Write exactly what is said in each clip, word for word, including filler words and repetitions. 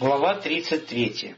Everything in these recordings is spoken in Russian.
Глава тридцать третья.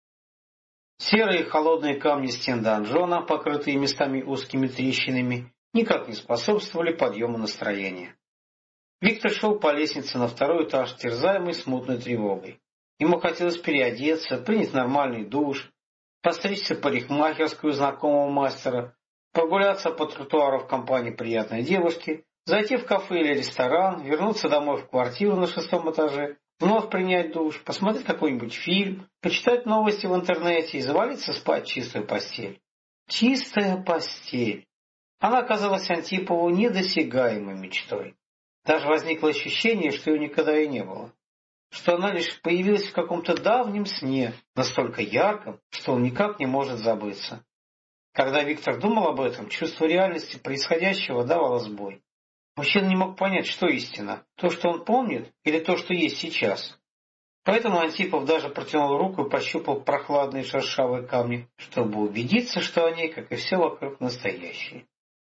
Серые холодные камни стен донжона, покрытые местами узкими трещинами, никак не способствовали подъему настроения. Виктор шел по лестнице на второй этаж, терзаемый смутной тревогой. Ему хотелось переодеться, принять нормальный душ, постричься в парикмахерскую знакомого мастера, прогуляться по тротуару в компании приятной девушки, зайти в кафе или ресторан, вернуться домой в квартиру на шестом этаже, вновь принять душ, посмотреть какой-нибудь фильм, почитать новости в интернете и завалиться спать в чистую постель. Чистая постель. Она казалась Антипову недосягаемой мечтой. Даже возникло ощущение, что ее никогда и не было. Что она лишь появилась в каком-то давнем сне, настолько ярком, что он никак не может забыться. Когда Виктор думал об этом, чувство реальности происходящего давало сбой. Мужчина не мог понять, что истина, то, что он помнит, или то, что есть сейчас. Поэтому Антипов даже протянул руку и пощупал прохладные шершавые камни, чтобы убедиться, что они, как и все вокруг, настоящие.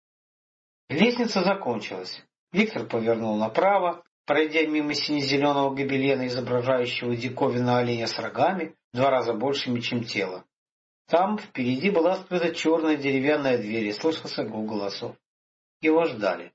Лестница закончилась. Виктор повернул направо, пройдя мимо сине-зеленого гобелена, изображающего диковинного оленя с рогами, в два раза большими, чем тело. Там впереди была открыта черная деревянная дверь, и слышался гул голосов. Его ждали.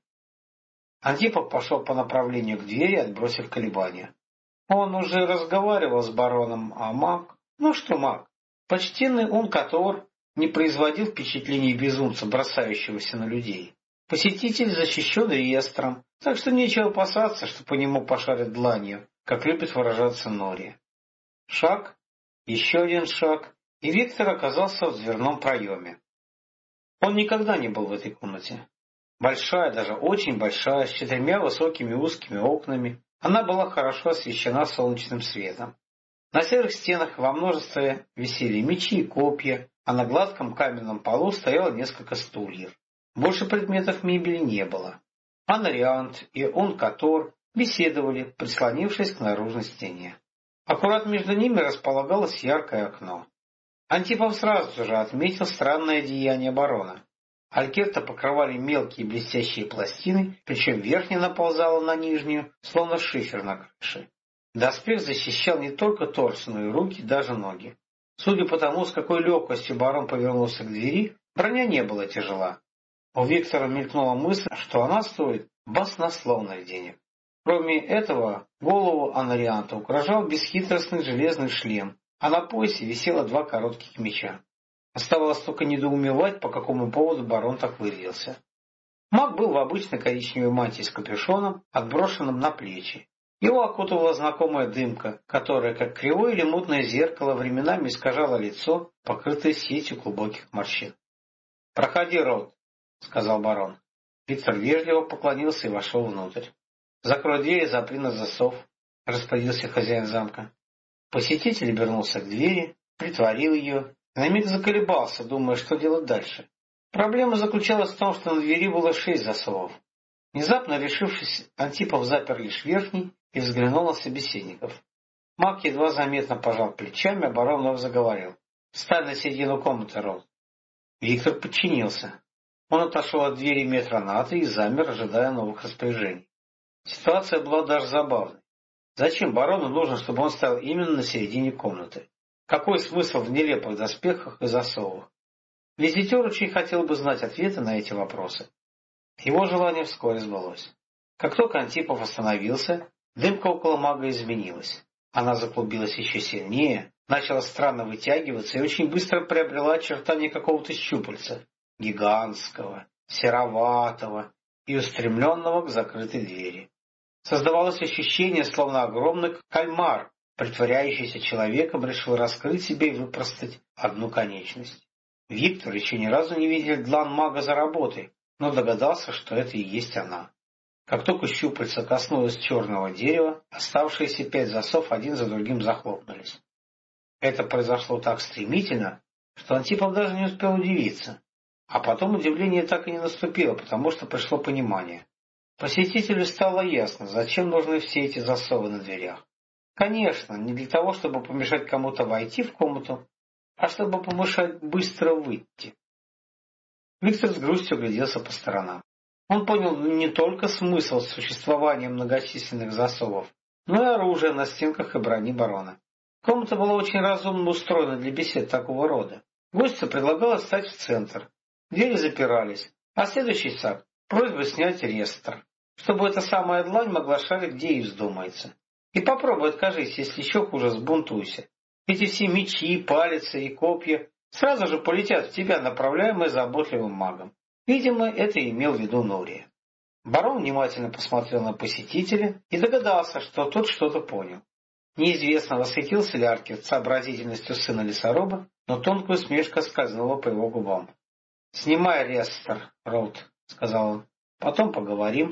Антипов пошел по направлению к двери, отбросив колебания. Он уже разговаривал с бароном, а маг... Ну что маг? Почтенный ункатор не производил впечатления безумца, бросающегося на людей. Посетитель защищен реестром, так что нечего опасаться, что по нему пошарят дланью, как любит выражаться Нори. Шаг, еще один шаг, и Виктор оказался в дверном проеме. Он никогда не был в этой комнате. Большая, даже очень большая, с четырьмя высокими узкими окнами, она была хорошо освещена солнечным светом. На серых стенах во множестве висели мечи и копья, а на гладком каменном полу стояло несколько стульев. Больше предметов мебели не было. Анариант и Онкатор беседовали, прислонившись к наружной стене. Аккурат между ними располагалось яркое окно. Антипов сразу же отметил странное деяние барона. Алькерта покрывали мелкие блестящие пластины, причем верхняя наползала на нижнюю, словно шифер на крыше. Доспех защищал не только торс, но и руки, даже ноги. Судя по тому, с какой легкостью барон повернулся к двери, броня не была тяжела. У Виктора мелькнула мысль, что она стоит баснословных денег. Кроме этого, голову анарианта украшал бесхитростный железный шлем, а на поясе висело два коротких меча. Оставалось только недоумевать, по какому поводу барон так вырядился. Маг был в обычной коричневой мантии с капюшоном, отброшенным на плечи. Его окутывала знакомая дымка, которая, как кривое или мутное зеркало, временами искажала лицо, покрытое сетью глубоких морщин. — Проходи, Рот, — сказал барон. Виктор вежливо поклонился и вошел внутрь. — Закрой дверь и запри на засов, — распорядился хозяин замка. Посетитель обернулся к двери, притворил ее. На миг заколебался, думая, что делать дальше. Проблема заключалась в том, что на двери было шесть засовов. Внезапно решившись, Антипов запер лишь верхний и взглянул на собеседников. Маг едва заметно пожал плечами, а барон вновь заговорил. — Встань на середину комнаты, Рот. Виктор подчинился. Он отошел от двери метра на три и замер, ожидая новых распоряжений. Ситуация была даже забавной. Зачем барону нужно, чтобы он стоял именно на середине комнаты? Какой смысл в нелепых доспехах и засовах? Визитер очень хотел бы знать ответы на эти вопросы. Его желание вскоре сбылось. Как только Антипов остановился, дымка около мага изменилась. Она заклубилась еще сильнее, начала странно вытягиваться и очень быстро приобрела очертания какого-то щупальца, гигантского, сероватого и устремленного к закрытой двери. Создавалось ощущение, словно огромный кальмар, притворяющийся человеком, решил раскрыть себе и выпростать одну конечность. Виктор еще ни разу не видел длань мага за работой, но догадался, что это и есть она. Как только щупальца коснулось черного дерева, оставшиеся пять засов один за другим захлопнулись. Это произошло так стремительно, что Антипов даже не успел удивиться. А потом удивление так и не наступило, потому что пришло понимание. Посетителю стало ясно, зачем нужны все эти засовы на дверях. Конечно, не для того, чтобы помешать кому-то войти в комнату, а чтобы помешать быстро выйти. Виктор с грустью огляделся по сторонам. Он понял не только смысл существования многочисленных засовов, но и оружие на стенках и брони барона. Комната была очень разумно устроена для бесед такого рода. Гостю предлагалось встать в центр. Двери запирались, а следующий шаг — просьба снять реестр, чтобы эта самая длань могла шарить, где ей вздумается. И попробуй откажись, если еще хуже, сбунтуйся. Эти все мечи, палицы и копья сразу же полетят в тебя, направляемые заботливым магом. Видимо, это имел в виду Нурия. Барон внимательно посмотрел на посетителя и догадался, что тот что-то понял. Неизвестно, восхитился ли Аркерт сообразительностью сына лесоруба, но тонкая усмешка скользнула по его губам. — Снимай реестр, Ролд, — сказал он. — Потом поговорим.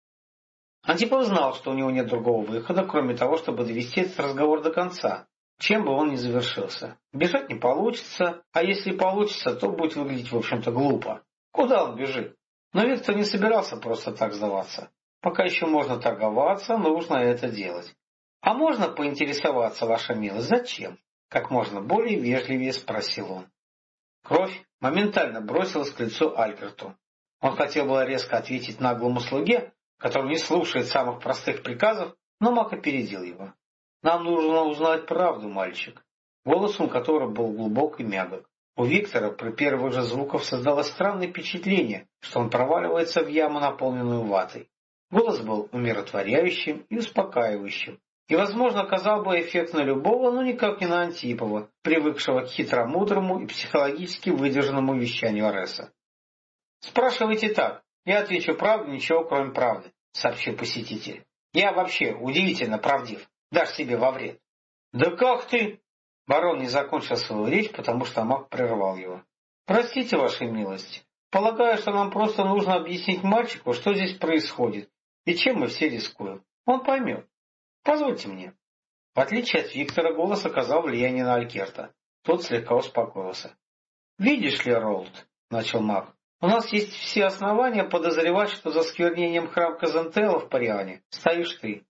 Антипов знал, что у него нет другого выхода, кроме того, чтобы довести этот разговор до конца, чем бы он ни завершился. Бежать не получится, а если получится, то будет выглядеть, в общем-то, глупо. Куда он бежит? Но Виктор не собирался просто так сдаваться. Пока еще можно торговаться, нужно это делать. — А можно поинтересоваться, ваша милость, зачем? — как можно более вежливее спросил он. Кровь моментально бросилась к лицу Альберту. Он хотел было резко ответить наглому слуге, который не слушает самых простых приказов, но маг опередил его. — Нам нужно узнать правду, мальчик. Голос у которого был глубок и мягок. У Виктора при первых же звуках создалось странное впечатление, что он проваливается в яму, наполненную ватой. Голос был умиротворяющим и успокаивающим, и, возможно, оказал бы эффект на любого, но никак не на Антипова, привыкшего к хитромудрому и психологически выдержанному вещанию Ареса. — Спрашивайте так, я отвечу правду, ничего кроме правды, — сообщил посетитель. — Я вообще удивительно правдив, дашь себе во вред. — Да как ты? Барон не закончил свою речь, потому что маг прервал его. — Простите, ваша милость, полагаю, что нам просто нужно объяснить мальчику, что здесь происходит, и чем мы все рискуем. Он поймет. Позвольте мне. В отличие от Виктора, голос оказал влияние на Алькерта. Тот слегка успокоился. — Видишь ли, Ролд, — начал маг, — у нас есть все основания подозревать, что за сквернением храм Казантелла в Париане стоишь ты.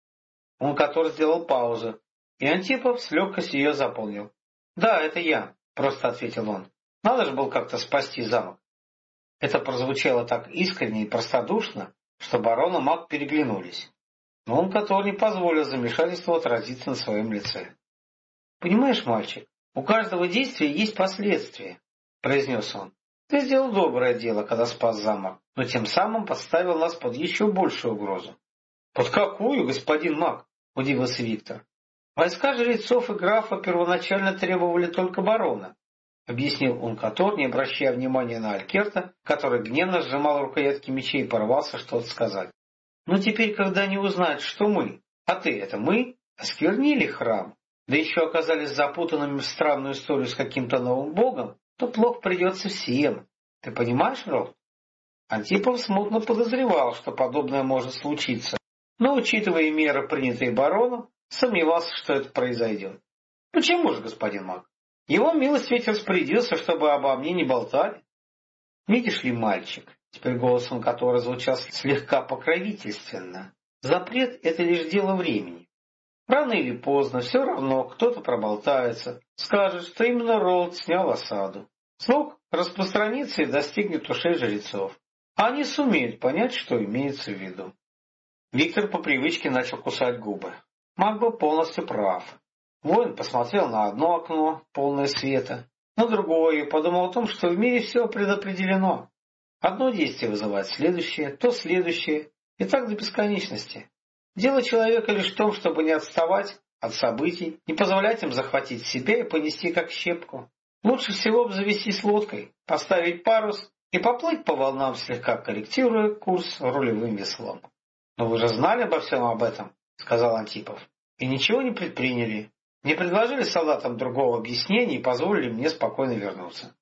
Он который сделал паузу, и Антипов с легкостью ее заполнил. — Да, это я, — просто ответил он. — Надо же было как-то спасти замок. Это прозвучало так искренне и простодушно, что барон и маг переглянулись. Но он который не позволил замешательству отразиться на своем лице. — Понимаешь, мальчик, у каждого действия есть последствия, — произнес он. — Ты сделал доброе дело, когда спас замок, но тем самым подставил нас под еще большую угрозу. — Под какую, господин маг? — удивился Виктор. — Войска жрецов и графа первоначально требовали только барона, — объяснил он Котор, не обращая внимания на Алькерта, который гневно сжимал рукоятки мечей и порвался что-то сказать. Но теперь, когда они узнают, что мы, а ты это мы, осквернили храм, да еще оказались запутанными в странную историю с каким-то новым богом, то плохо придется всем. Ты понимаешь, Ролд? Антипов смутно подозревал, что подобное может случиться, но, учитывая меры, принятые бароном, сомневался, что это произойдет. — Почему же, господин маг? Его милость ведь распорядился, чтобы обо мне не болтали. — Видишь ли, мальчик, теперь голос он который звучал слегка покровительственно, запрет — это лишь дело времени. Рано или поздно все равно кто-то проболтается, скажет, что именно Ролд снял осаду. Слух распространится и достигнет ушей жрецов, а они сумеют понять, что имеется в виду. Виктор по привычке начал кусать губы. Маг был полностью прав. Воин посмотрел на одно окно, полное света, на другое и подумал о том, что в мире все предопределено. Одно действие вызывает следующее, то следующее, и так до бесконечности. Дело человека лишь в том, чтобы не отставать от событий, не позволять им захватить себя и понести как щепку. Лучше всего обзавестись лодкой, поставить парус и поплыть по волнам, слегка корректируя курс рулевым веслом. — Но вы же знали обо всем об этом, — сказал Антипов, — и ничего не предприняли, не предложили солдатам другого объяснения и позволили мне спокойно вернуться.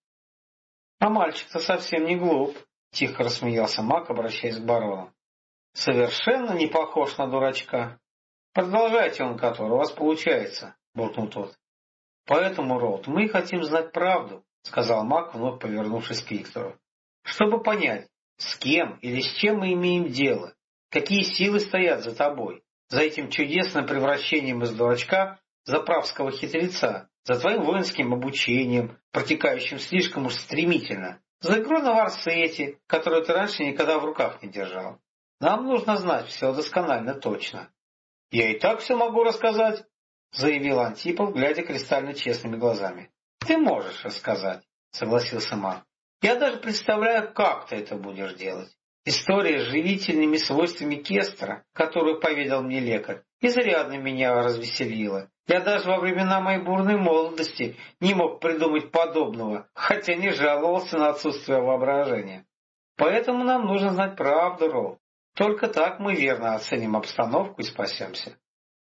— А мальчик-то совсем не глуп, — тихо рассмеялся маг, обращаясь к барону. — Совершенно не похож на дурачка. — Продолжайте, он который, у вас получается, — буркнул тот. — Поэтому, Ролд, мы хотим знать правду, — сказал маг, вновь повернувшись к Виктору. — Чтобы понять, с кем или с чем мы имеем дело, какие силы стоят за тобой, за этим чудесным превращением из дурачка в заправского хитреца, за твоим воинским обучением, протекающим слишком уж стремительно, за игру на варсете, которую ты раньше никогда в руках не держал. Нам нужно знать все досконально точно. — Я и так все могу рассказать. — заявил Антипов, глядя кристально честными глазами. — Ты можешь рассказать, — согласился маг. — Я даже представляю, как ты это будешь делать. История с живительными свойствами кестра, которую поведал мне лекарь, изрядно меня развеселила. Я даже во времена моей бурной молодости не мог придумать подобного, хотя не жаловался на отсутствие воображения. Поэтому нам нужно знать правду, Ролл. Только так мы верно оценим обстановку и спасемся.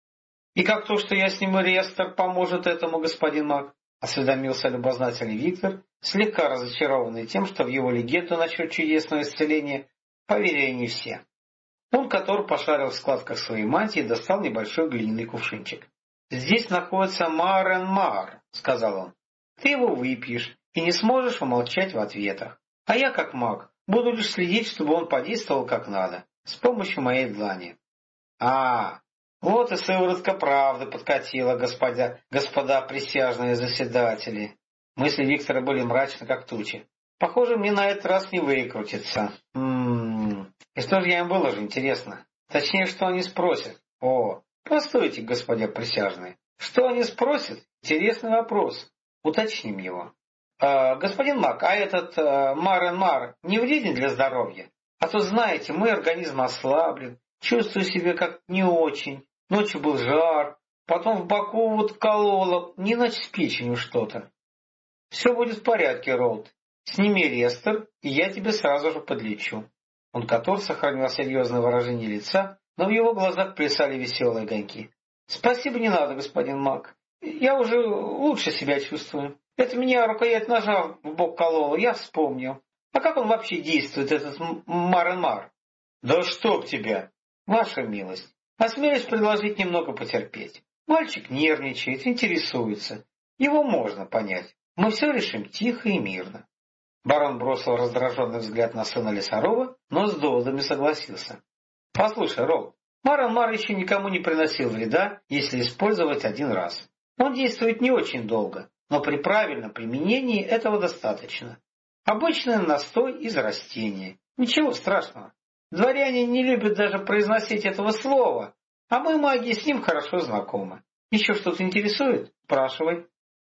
— И как то, что я сниму реестр, поможет этому, господин маг? — осведомился любознательный Виктор, слегка разочарованный тем, что в его легенду насчет чудесного исцеления поверили не все. Он, который пошарил в складках своей мантии, достал небольшой глиняный кувшинчик. — Здесь находится Марен-Мар, — сказал он. — Ты его выпьешь и не сможешь умолчать в ответах. А я, как маг, буду лишь следить, чтобы он подействовал как надо, с помощью моей длани. — А, вот и сыворотка правды подкатила, господа, господа присяжные заседатели. Мысли Виктора были мрачны, как тучи. Похоже, мне на этот раз не выкрутиться. М-м-м. И что же я им выложу, интересно? Точнее, что они спросят? О, постойте, господа присяжные. Что они спросят? Интересный вопрос. Уточним его. А, господин маг, а этот а, Марен-Мар не вреден для здоровья? А то, знаете, мой организм ослаблен, чувствую себя как не очень. Ночью был жар, потом в боку вот кололо, не иначе с печенью что-то. Все будет в порядке, Ролд. Сними рестер, и я тебе сразу же подлечу. Он который сохранил серьезное выражение лица, но в его глазах плясали веселые огоньки. Спасибо, не надо, господин маг. Я уже лучше себя чувствую. Это меня рукоять ножа в бок колола, я вспомнил. А как он вообще действует, этот Марен-Мар? Да чтоб тебя! Ваша милость, осмелюсь предложить немного потерпеть. Мальчик нервничает, интересуется. Его можно понять. Мы все решим тихо и мирно. Барон бросил раздраженный взгляд на сына Лесарова, но с доводами согласился. — Послушай, Ролл, Марен-Мар еще никому не приносил вреда, если использовать один раз. Он действует не очень долго, но при правильном применении этого достаточно. Обычный настой из растения. Ничего страшного. Дворяне не любят даже произносить этого слова, а мы, маги, с ним хорошо знакомы. Еще что-то интересует? Спрашивай.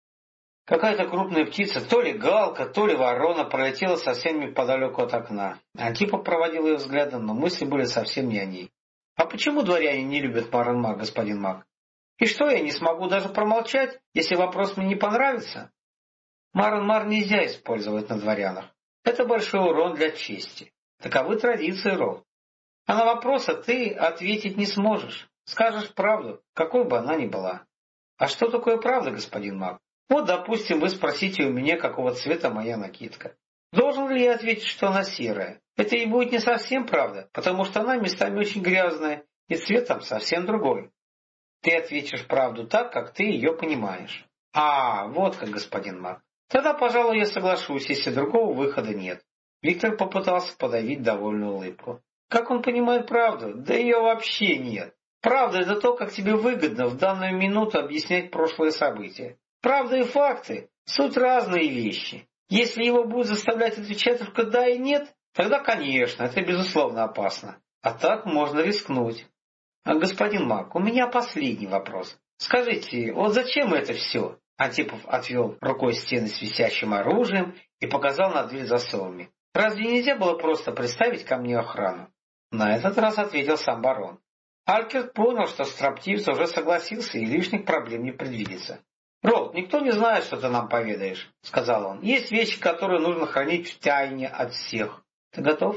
Какая-то крупная птица, то ли галка, то ли ворона, пролетела совсем неподалеку от окна. Антипов проводил ее взглядом, но мысли были совсем не о ней. А почему дворяне не любят Марен-Мар, господин маг? И что, я не смогу даже промолчать, если вопрос мне не понравится? Марен-Мар нельзя использовать на дворянах. Это большой урон для чести. Таковы традиции, Ролл. А на вопросы ты ответить не сможешь. Скажешь правду, какой бы она ни была. А что такое правда, господин маг? Вот, допустим, вы спросите у меня, какого цвета моя накидка. Должен ли я ответить, что она серая? Это и будет не совсем правда, потому что она местами очень грязная, и цвет там совсем другой. Ты ответишь правду так, как ты ее понимаешь. А, вот как, господин маг. Тогда, пожалуй, я соглашусь, если другого выхода нет. Виктор попытался подавить довольную улыбку. Как он понимает правду? Да ее вообще нет. Правда — это то, как тебе выгодно в данную минуту объяснять прошлые события. Правда и факты — суть разные вещи. Если его будут заставлять отвечать только «да» и «нет», тогда, конечно, это безусловно опасно. А так можно рискнуть. А, господин маг, у меня последний вопрос. Скажите, вот зачем это все? Антипов отвел рукой стены с висящим оружием и показал на дверь засовами. Разве нельзя было просто приставить ко мне охрану? На этот раз ответил сам барон. Алькерт понял, что строптивец уже согласился и лишних проблем не предвидится. — Ролл, никто не знает, что ты нам поведаешь, — сказал он. — Есть вещи, которые нужно хранить в тайне от всех. Ты готов?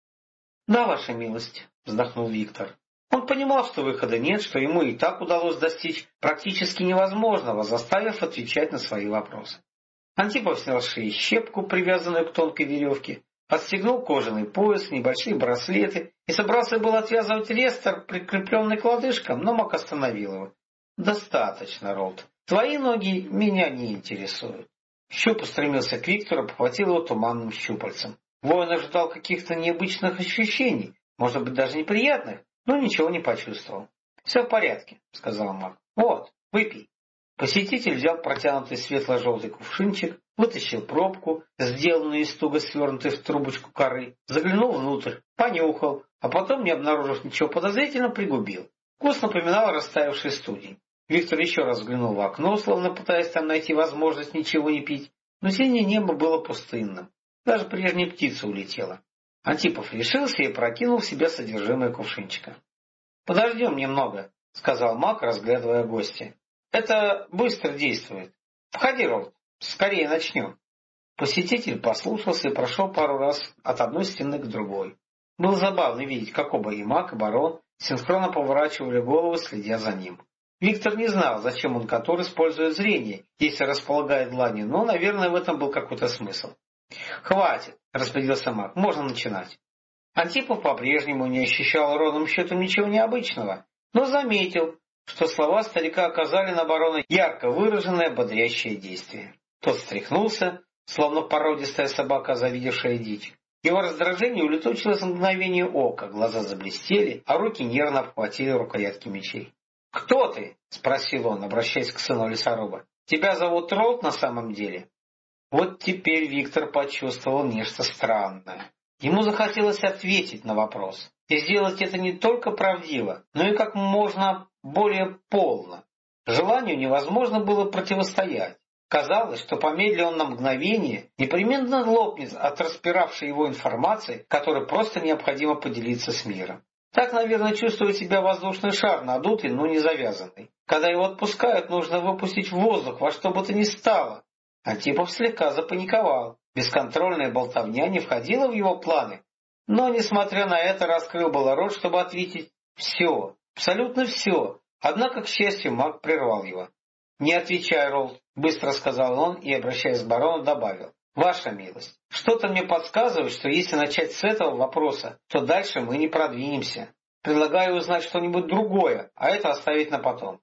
— Да, ваша милость, — вздохнул Виктор. Он понимал, что выхода нет, что ему и так удалось достичь практически невозможного, заставив отвечать на свои вопросы. Антипов снял с шеи щепку, привязанную к тонкой веревке, отстегнул кожаный пояс, небольшие браслеты и собрался был отвязывать рестер, прикрепленный к лодыжкам, но маг остановил его. — Достаточно, Ролд. Твои ноги меня не интересуют. Щуп устремился к Виктору, похватил его туманным щупальцем. Воин ожидал каких-то необычных ощущений, может быть, даже неприятных, но ничего не почувствовал. — Все в порядке, — сказал маг. — Вот, выпей. Посетитель взял протянутый светло-желтый кувшинчик, вытащил пробку, сделанную из туго свернутой в трубочку коры, заглянул внутрь, понюхал, а потом, не обнаружив ничего подозрительного, пригубил. Вкус напоминал растаявший студень. Виктор еще раз взглянул в окно, словно пытаясь там найти возможность ничего не пить, но синее небо было пустынным. Даже прежняя птица улетела. Антипов решился и прокинул в себя содержимое кувшинчика. — Подождем немного, — сказал Мак, разглядывая гостя. — Это быстро действует. Входи, Ролд, скорее начнем. Посетитель послушался и прошел пару раз от одной стены к другой. Было забавно видеть, как оба и Мак, и барон синхронно поворачивали головы, следя за ним. Виктор не знал, зачем он который использует зрение, если располагает дланью, но, наверное, в этом был какой-то смысл. — Хватит, — распорядился Мак, — можно начинать. Антипов по-прежнему не ощущал ровным счетом ничего необычного, но заметил, что слова старика оказали на барона ярко выраженное бодрящее действие. Тот встряхнулся, словно породистая собака, завидевшая дичь. Его раздражение улетучилось в мгновение ока, глаза заблестели, а руки нервно обхватили рукоятки мечей. — Кто ты? — спросил он, обращаясь к сыну лесоруба. — Тебя зовут Ролд на самом деле? Вот теперь Виктор почувствовал нечто странное. Ему захотелось ответить на вопрос, и сделать это не только правдиво, но и как можно более полно. Желанию невозможно было противостоять. Казалось, что помедля он на мгновение, непременно лопнет от распиравшей его информации, которой просто необходимо поделиться с миром. Так, наверное, чувствует себя воздушный шар, надутый, но не завязанный. Когда его отпускают, нужно выпустить в воздух во что бы то ни стало. Антипов слегка запаниковал. Бесконтрольная болтовня не входила в его планы, но, несмотря на это, раскрыл было рот, чтобы ответить «все», абсолютно все. Однако, к счастью, маг прервал его. «Не отвечай, Ролд», — быстро сказал он и, обращаясь к барону, добавил. «Ваша милость, что-то мне подсказывает, что если начать с этого вопроса, то дальше мы не продвинемся. Предлагаю узнать что-нибудь другое, а это оставить на потом».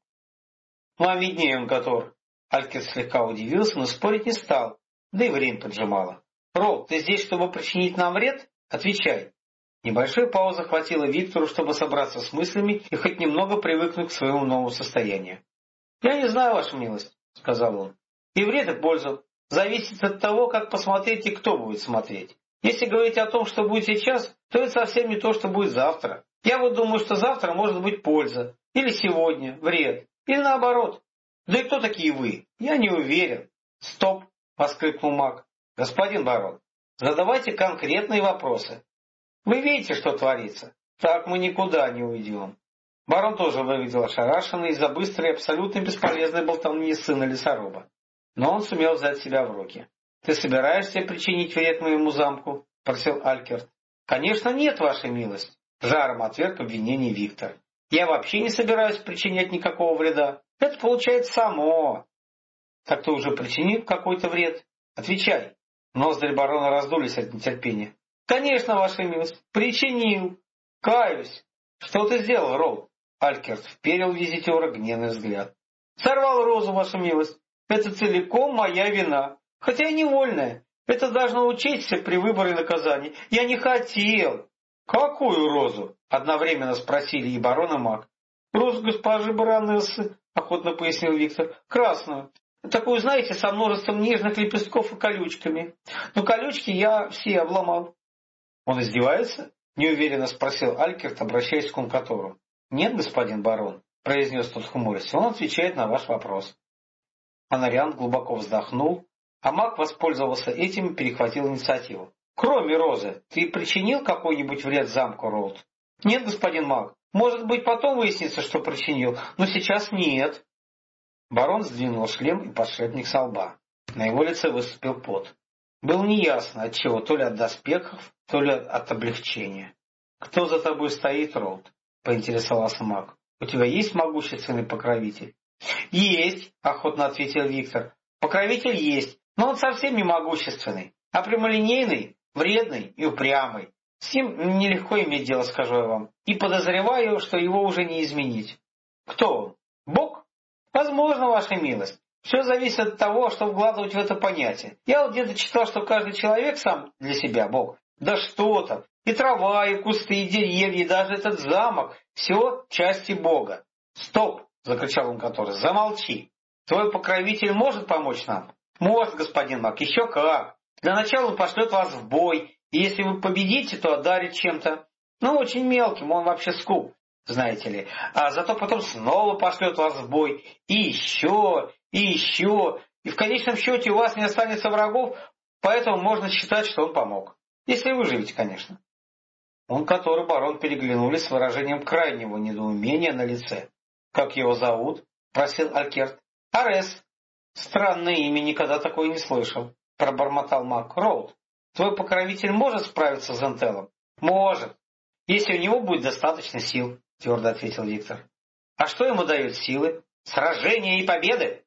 «Вам виднее, Ункатор». Алькерт слегка удивился, но спорить не стал, да и время поджимало. «Ролд, ты здесь, чтобы причинить нам вред? Отвечай». Небольшой паузы хватило Виктору, чтобы собраться с мыслями и хоть немного привыкнуть к своему новому состоянию. «Я не знаю, ваша милость», — сказал он. «И вред, и пользу. Зависит от того, как посмотреть и кто будет смотреть. Если говорить о том, что будет сейчас, то это совсем не то, что будет завтра. Я вот думаю, что завтра может быть польза, или сегодня вред, или наоборот. Да и кто такие вы? Я не уверен». «Стоп!» — воскликнул маг. «Господин барон, задавайте конкретные вопросы. Вы видите, что творится? Так мы никуда не уйдем». Барон тоже выглядел ошарашенный из-за быстрой и абсолютно бесполезной болтовни сына лесоруба. Но он сумел взять себя в руки. «Ты собираешься причинить вред моему замку?» — спросил Алькерт. «Конечно нет, ваша милость», — жаром отверг обвинение Виктор. «Я вообще не собираюсь причинять никакого вреда. Это получается само». «Так ты уже причинил какой-то вред? Отвечай». Ноздри барона раздулись от нетерпения. «Конечно, ваша милость, причинил. Каюсь». «Что ты сделал, Ролд?» Алькерт вперил в визитера гневный взгляд. «Сорвал розу, ваша милость. Это целиком моя вина. Хотя и невольная. Это должно учесть при выборе наказания. Я не хотел». «Какую розу?» — одновременно спросили и барон, и маг. «Розу госпожи баронессы», — охотно пояснил Виктор. «Красную. Такую, знаете, со множеством нежных лепестков и колючками. Но колючки я все обломал». «Он издевается?» — неуверенно спросил Алькерт, обращаясь к Ункатору. «Нет, господин барон», — произнес тот хмурясь, — «он отвечает на ваш вопрос». Анариан глубоко вздохнул, а маг воспользовался этим и перехватил инициативу. «Кроме розы, ты причинил какой-нибудь вред замку, Ролд?» «Нет, господин маг. Может быть, потом выяснится, что причинил, но сейчас нет». Барон сдвинул шлем и подшипник со лба. На его лице выступил пот. Было неясно, от чего, то ли от доспехов, то ли от облегчения. «Кто за тобой стоит, Ролд?» — поинтересовался маг. «У тебя есть могущественный покровитель?» «Есть», — охотно ответил Виктор. «Покровитель есть, но он совсем не могущественный, а прямолинейный, вредный и упрямый. С ним нелегко иметь дело, скажу я вам, и подозреваю, что его уже не изменить». «Кто он? Бог?» «Возможно, ваша милость. Все зависит от того, что вкладывать в это понятие. Я вот где-то читал, что каждый человек сам для себя Бог. Да что там! И трава, и кусты, и деревья, и даже этот замок — все части Бога». «Стоп!» — закричал он который. «Замолчи! Твой покровитель может помочь нам?» «Может, господин маг, еще как! Для начала он пошлет вас в бой, и если вы победите, то одарит чем-то. Ну, очень мелким, он вообще скуп. знаете ли, а зато потом снова пошлет вас в бой, и еще, и еще, и в конечном счете у вас не останется врагов, поэтому можно считать, что он помог. Если выживете, конечно. Он, который барон, переглянулись с выражением крайнего недоумения на лице. «Как его зовут?» — просил Алькерт. «Арес». «Странное имя, никогда такое не слышал», — пробормотал маг. «Роуд, твой покровитель может справиться с Зентелом?» «Может, если у него будет достаточно сил», — твердо ответил Виктор. «А что ему дает силы? Сражения и победы?»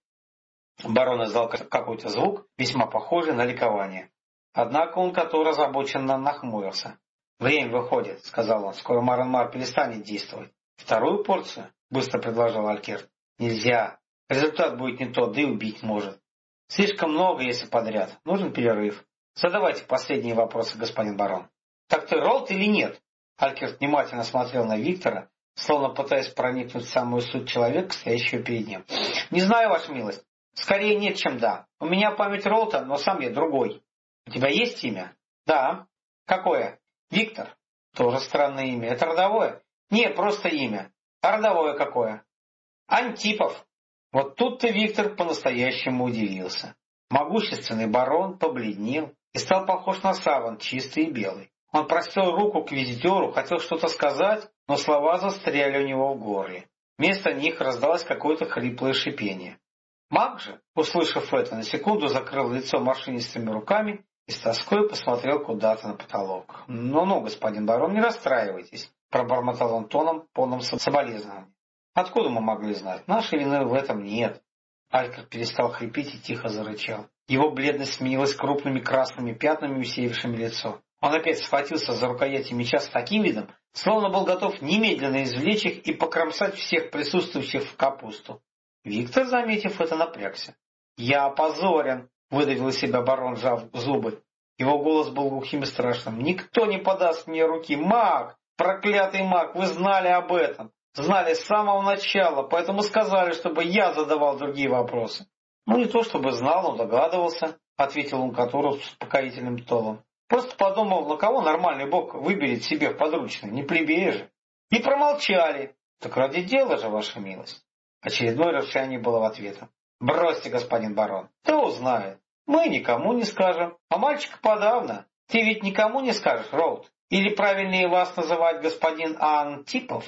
Барон издал какой-то звук, весьма похожий на ликование. Однако он, который озабоченно нахмурился. «Время выходит», — сказал он. «Скоро Маренмар перестанет действовать». «Вторую порцию?» — быстро предложил Алькерт. «Нельзя. Результат будет не тот, да и убить может. Слишком много, если подряд. Нужен перерыв. Задавайте последние вопросы, господин барон». «Так ты Ролд или нет?» Алькерт внимательно смотрел на Виктора, словно пытаясь проникнуть в самую суть человека, стоящего перед ним. «Не знаю, ваша милость. Скорее нет, чем да. У меня память Ролта, но сам я другой». «У тебя есть имя?» «Да». «Какое?» «Виктор». «Тоже странное имя. Это родовое?» «Не, просто имя». «А родовое какое?» «Антипов». Вот тут-то Виктор по-настоящему удивился. Могущественный барон побледнел и стал похож на саван, чистый и белый. Он простер руку к визитеру, хотел что-то сказать, но слова застряли у него в горле. Вместо них раздалось какое-то хриплое шипение. Маг же, услышав это, на секунду закрыл лицо морщинистыми руками и с тоской посмотрел куда-то на потолок. «Ну-ну, господин барон, не расстраивайтесь», — пробормотал он тоном, полным соболезнования. «Откуда мы могли знать? Нашей вины в этом нет». Алькерт перестал хрипеть и тихо зарычал. Его бледность сменилась крупными красными пятнами, усеявшими лицо. Он опять схватился за рукояти меча с таким видом, словно был готов немедленно извлечь их и покромсать всех присутствующих в капусту. Виктор, заметив это, напрягся. «Я опозорен», — выдавил из себя барон, сжав зубы. Его голос был глухим и страшным. «Никто не подаст мне руки. Маг! Проклятый маг! Вы знали об этом! Знали с самого начала, поэтому сказали, чтобы я задавал другие вопросы». «Ну, не то чтобы знал, но догадывался», — ответил он Катуру с успокоительным тоном. «Просто подумал, на кого нормальный бог выберет себе в подручные, не плебея же». И промолчали. «Так ради дела же, ваша милость». Очередное рычание было в ответ. «Бросьте, господин барон, кто узнает? Мы никому не скажем, а мальчик подавно. Ты ведь никому не скажешь, Роуд? Или правильнее вас называть господин Антипов?»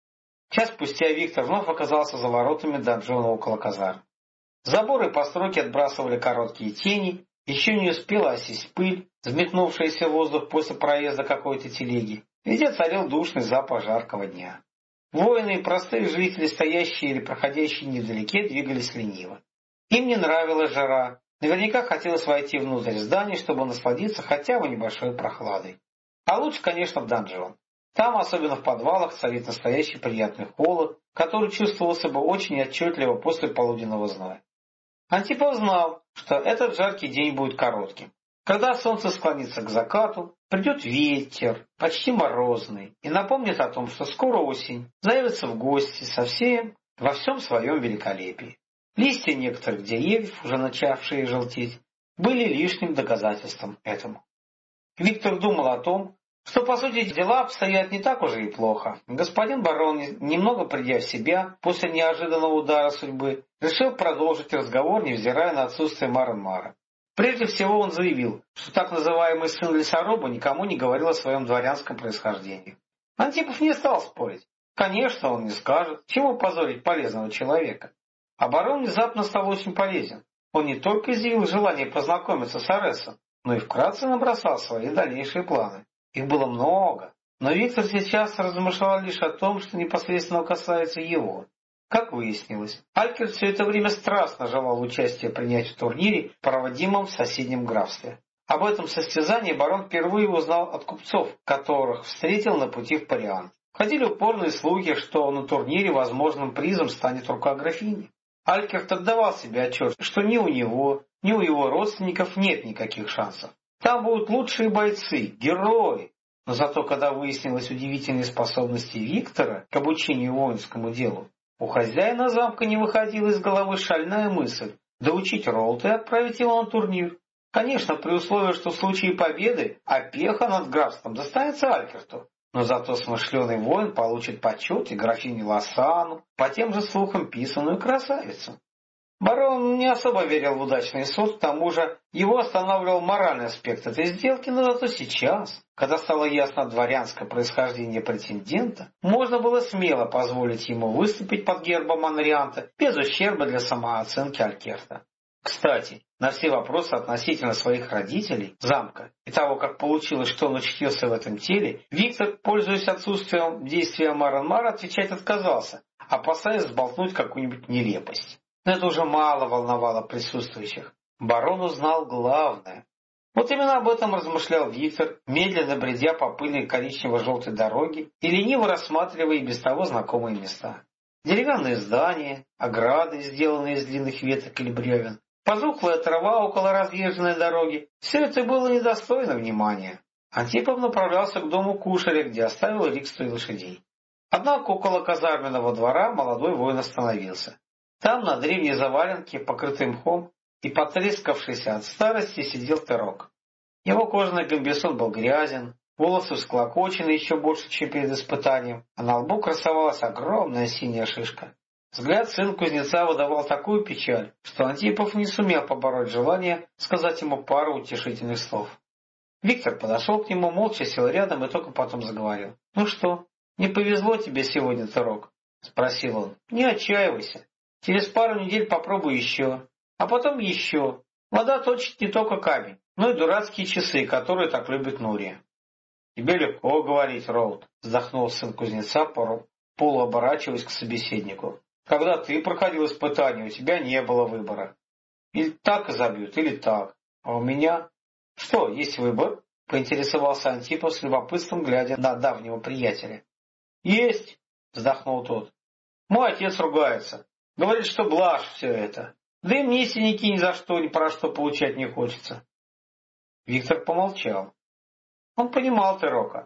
Час спустя Виктор вновь оказался за воротами донжона около казарм. Заборы и постройки отбрасывали короткие тени, еще не успела осесть пыль, взметнувшаяся в воздух после проезда какой-то телеги. Везде царил душный запах жаркого дня. Воины и простые жители, стоящие или проходящие невдалеке, двигались лениво. Им не нравилась жара, наверняка хотелось войти внутрь здания, чтобы насладиться хотя бы небольшой прохладой. А лучше, конечно, в донжон. Там, особенно в подвалах, царит настоящий приятный холод, который чувствовался бы очень отчетливо после полуденного зноя. Антипов знал, что этот жаркий день будет коротким. Когда солнце склонится к закату, придет ветер, почти морозный, и напомнит о том, что скоро осень, заявится в гости совсем во всем своем великолепии. Листья некоторых деревьев, уже начавшие желтеть, были лишним доказательством этому. Виктор думал о том, что, по сути, дела обстоят не так уже и плохо. Господин барон, немного придя в себя после неожиданного удара судьбы, решил продолжить разговор, невзирая на отсутствие Маренмара. Прежде всего он заявил, что так называемый сын лесоруба никому не говорил о своем дворянском происхождении. Антипов не стал спорить. Конечно, он не скажет, чему позорить полезного человека. А барон внезапно стал очень полезен. Он не только изъявил желание познакомиться с Аресом, но и вкратце набросал свои дальнейшие планы. Их было много, но Виктор сейчас размышлял лишь о том, что непосредственно касается его. Как выяснилось, Алькерт все это время страстно желал участия принять в турнире, проводимом в соседнем графстве. Об этом состязании барон впервые узнал от купцов, которых встретил на пути в Париан. Ходили упорные слухи, что на турнире возможным призом станет рука графини. Алькерт отдавал себе отчет, что ни у него, ни у его родственников нет никаких шансов. Там будут лучшие бойцы, герои. Но зато, когда выяснились удивительные способности Виктора к обучению воинскому делу, у хозяина замка не выходила из головы шальная мысль доучить Ролта и отправить его на турнир. Конечно, при условии, что в случае победы опеха над графством достанется Алькерту. Но зато смышленый воин получит почет и графиню Лосану, по тем же слухам писаную красавицу. Барон не особо верил в удачный исход, к тому же его останавливал моральный аспект этой сделки, но зато сейчас, когда стало ясно дворянское происхождение претендента, можно было смело позволить ему выступить под гербом Анрианта без ущерба для самооценки Алькерта. Кстати, на все вопросы относительно своих родителей, замка и того, как получилось, что он очутился в этом теле, Виктор, пользуясь отсутствием действия Маран-Мара, отвечать отказался, опасаясь сболтнуть какую-нибудь нелепость. Но это уже мало волновало присутствующих. Барон узнал главное. Вот именно об этом размышлял Виктор, медленно бредя по пыльной коричнево-желтой дороге и лениво рассматривая и без того знакомые места. Деревянные здания, ограды, сделанные из длинных веток или бревен, пожухлая трава около разъезженной дороги — все это было недостойно внимания. Антипов направлялся к дому кушаря, где оставил риксту и лошадей. Однако около казарменного двора молодой воин остановился. Там, на древней заваленке, покрытой мхом и потрескавшийся от старости, сидел Терок. Его кожаный гамбесон был грязен, волосы всклокочены еще больше, чем перед испытанием, а на лбу красовалась огромная синяя шишка. Взгляд сын кузнеца выдавал такую печаль, что Антипов не сумел побороть желание сказать ему пару утешительных слов. Виктор подошел к нему, молча сел рядом и только потом заговорил. — Ну что, не повезло тебе сегодня, Терок? — спросил он. — Не отчаивайся. Через пару недель попробуй еще, а потом еще. Вода точит не только камень, но и дурацкие часы, которые так любит Нурия. — Тебе легко говорить, Роуд, — вздохнул сын кузнеца, полуоборачиваясь к собеседнику. — Когда ты проходил испытание, у тебя не было выбора. Или так изобьют, или так. А у меня... — Что, есть выбор? — поинтересовался Антипов с любопытством, глядя на давнего приятеля. — Есть, — вздохнул тот. — Мой отец ругается. Говорит, что блажь все это. Да и мне синяки ни за что, ни про что получать не хочется. Виктор помолчал. Он понимал Терока.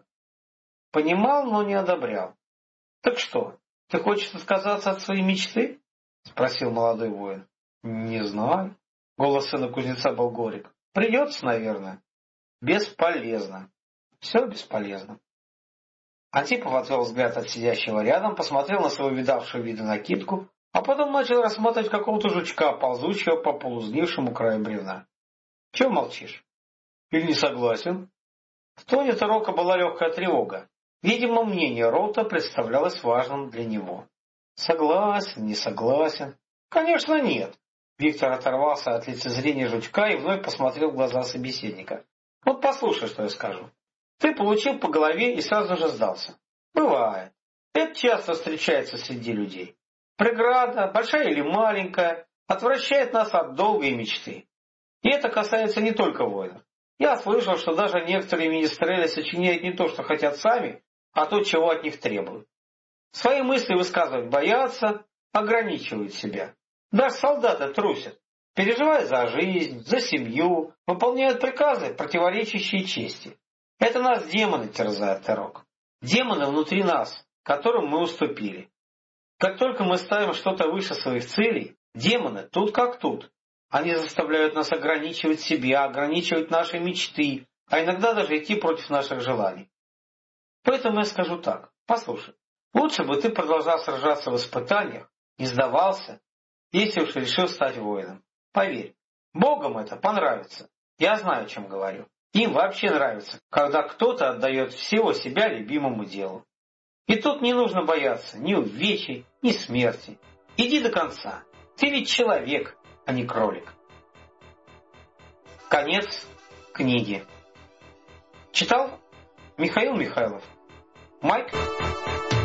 Понимал, но не одобрял. — Так что, ты хочешь отказаться от своей мечты? — спросил молодой воин. — Не знаю. Голос сына кузнеца был горек. — Придется, наверное. — Бесполезно. Все бесполезно. Антипов отвел взгляд от сидящего рядом, посмотрел на свою видавшую виды накидку, а потом начал рассматривать какого-то жучка, ползущего по полузнившему краю бревна. — Чего молчишь? Или не согласен? В тоне Терока была легкая тревога. Видимо, мнение Роута представлялось важным для него. — Согласен, не согласен? — Конечно, нет. Виктор оторвался от лицезрения жучка и вновь посмотрел в глаза собеседника. — Вот послушай, что я скажу. Ты получил по голове и сразу же сдался. Бывает. Это часто встречается среди людей. Преграда, большая или маленькая, отвращает нас от долга и мечты. И это касается не только воинов. Я слышал, что даже некоторые министрели сочиняют не то, что хотят сами, а то, чего от них требуют. Свои мысли высказывать боятся, ограничивают себя. Даже солдаты трусят, переживают за жизнь, за семью, выполняют приказы, противоречащие чести. Это нас демоны терзают, Терок. Демоны внутри нас, которым мы уступили. Как только мы ставим что-то выше своих целей, демоны тут как тут. Они заставляют нас ограничивать себя, ограничивать наши мечты, а иногда даже идти против наших желаний. Поэтому я скажу так. Послушай, лучше бы ты продолжал сражаться в испытаниях, не сдавался, если уж решил стать воином. Поверь, Богам это понравится. Я знаю, о чем говорю. Им вообще нравится, когда кто-то отдает всего себя любимому делу. И тут не нужно бояться ни увечий, ни смерти. Иди до конца. Ты ведь человек, а не кролик. Конец книги. Читал Михаил Михайлов. Майк.